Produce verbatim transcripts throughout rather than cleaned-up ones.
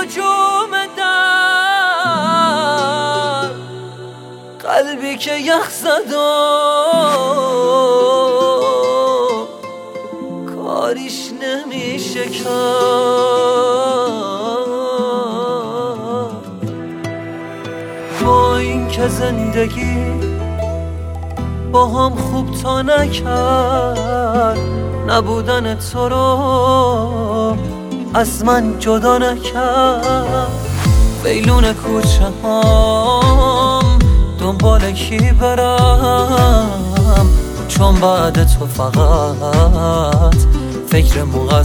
نجوم در قلبی که یخ زد و کاریش نمیشه کرد. با این که زندگی با هم خوب تا نکرد، نبودن تو رو از من جدا نکرد. ویلون کوچه هم دنبال کی برم، چون بعد تو فقط فکر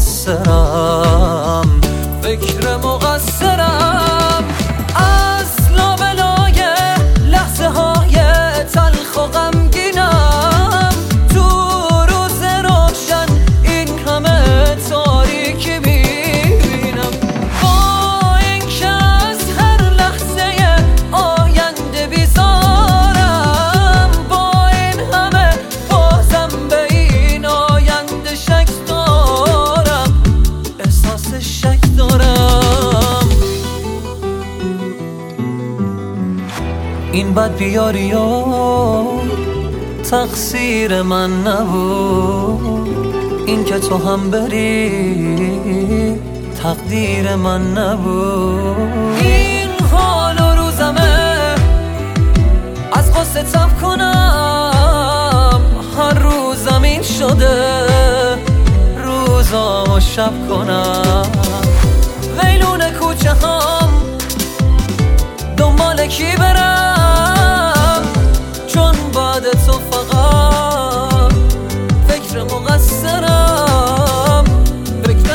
مقصرم فکر مقصرم. از لابلای لحظه های تلخ و غمگینم، تو روز روشن این همه تاریکی میبینم. با این که از هر لحظه آینده بیزارم، با این همه بازم به این آینده شک دارم، احساس شک دارم. این بد بیاری و تقصیر من نبود، این که تو هم بری تقدیر من نبود. این حال و روزمه از قصه تب کنم، هر روزم این شده روزامو شب کنم. ویلون کوچه هم دنبال کی برم، چون بعد تو فقط فکر مقصرم فکر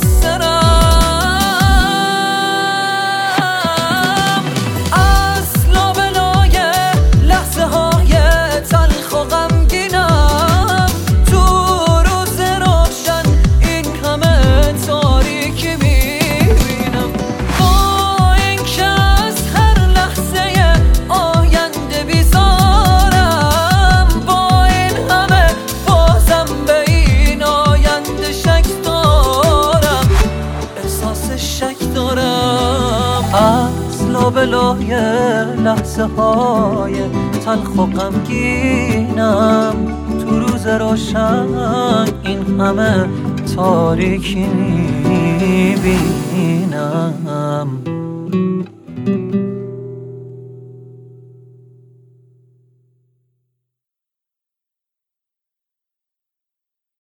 مقصرم. از لابلای لحظه های تلخ و غمگینم، تو روز روشن این همه تاریکی میبینم. با این که از هر لحظه آینده بیزارم، با این همه بازم به این آینده شک دارم، احساس شک دارم. از لابلای لحظه های تلخ و غمگینم، تو روز روشن این همه تاریکی میبینم.